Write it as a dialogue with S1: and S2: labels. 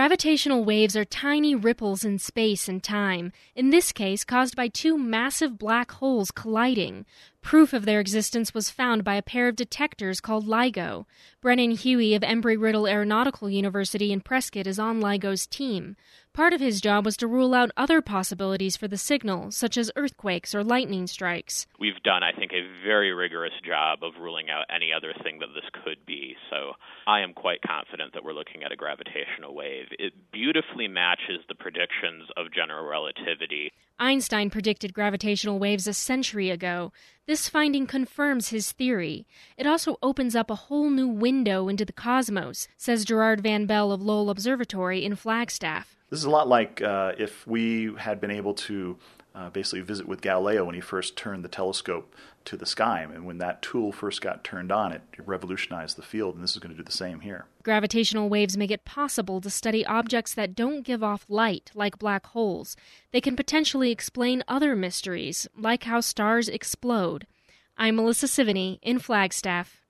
S1: Gravitational waves are tiny ripples in space and time, in this case caused by two massive black holes colliding. Proof of their existence was found by a pair of detectors called LIGO. Brennan Huey of Embry-Riddle Aeronautical University in Prescott is on LIGO's team. Part of his job was to rule out other possibilities for the signal, such as earthquakes or lightning strikes.
S2: We've done, I think, a very rigorous job of ruling out any other thing that this could be, so I am quite confident that we're looking at a gravitational wave. It beautifully matches the predictions of general relativity.
S1: Einstein predicted gravitational waves a century ago. This finding confirms his theory. It also opens up a whole new window into the cosmos, says Gerard Van Bell of Lowell Observatory in Flagstaff.
S3: This is a lot like if we had been able to basically visit with Galileo when he first turned the telescope to the sky. And when that tool first got turned on, it revolutionized the field, and this is going to do the same here.
S1: Gravitational waves make it possible to study objects that don't give off light, like black holes. They can potentially explain other mysteries, like how stars explode. I'm Melissa Sivany in Flagstaff.